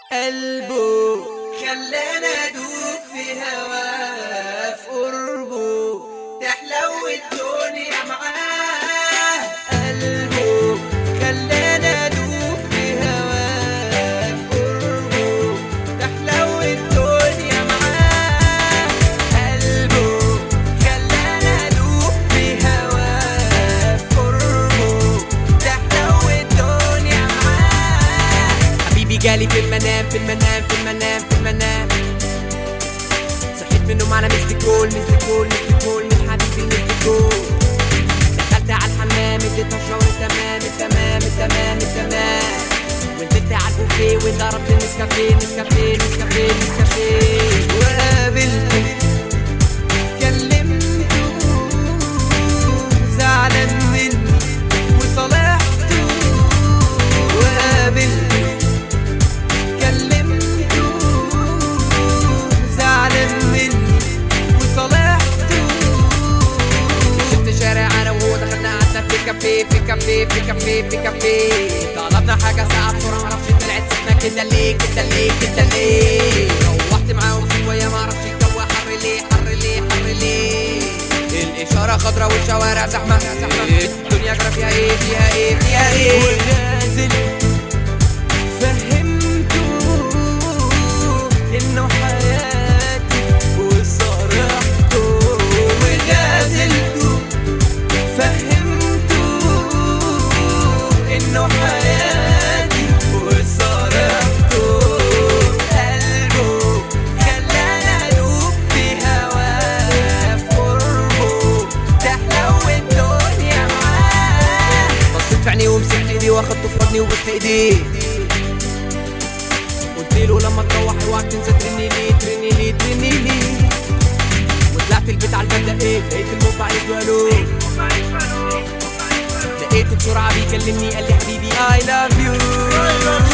قلبه خلانا ادوب في هواه، في قربه تحلو الدنيا معاه. قلبه خلانا ادوب في هواه، في قربه تحلو الدنيا معاه. قلبه خلانا ادوب في هواه، في قربه تحلو الدنيا معاه. حبيبي جالي في المنام في المنام في المنام في المنام، صحيت من النوم على مثل كول مثل كول مثل كول من حبيبي مثل كول. دخلت على الحمام اديتها الشاور التمام التمام التمام التمام، ونزلت على البوفيه وضربت نسكافيه نسكافيه نسكافيه نسكافيه. وقابلته كلمته زعلان مني وصالحته. وقابلته كلمته زعلان مني وصالحته. شفت شارع انا وهو دخلنا قعدنا في كافيه في كافيه في كافيه في كافيه، طلبنا حاجه ساعه بسرعه معرفش طلعت سخنه كده ليه كده ليه كده ليه. روحت معاهم شويه معرفش الجو حر ليه حر ليه حر ليه. الاشاره خضرا والشوارع زحمه زحمه، الدنيا جرى فيها ايه فيها ايه فيها ايه. ونازل فهمته انه حياتي وصرحته. ونازلته فهمته انه حياتي وصرحته. قلبه خلانا ادوب في هواه، في قربه تحلو الدنيا معاه. بصيت في عينيه ومسكت ايديه واخدته في حضني وبوست ايديه. قلتله لما تروح اوعك تنسى ترني ليه ترني ليه ترني ليه. وطلعت البيت على الباب لقيت الموبايل والو، لقيته بسرعة بيكلمني قال لي حبيبي I love you.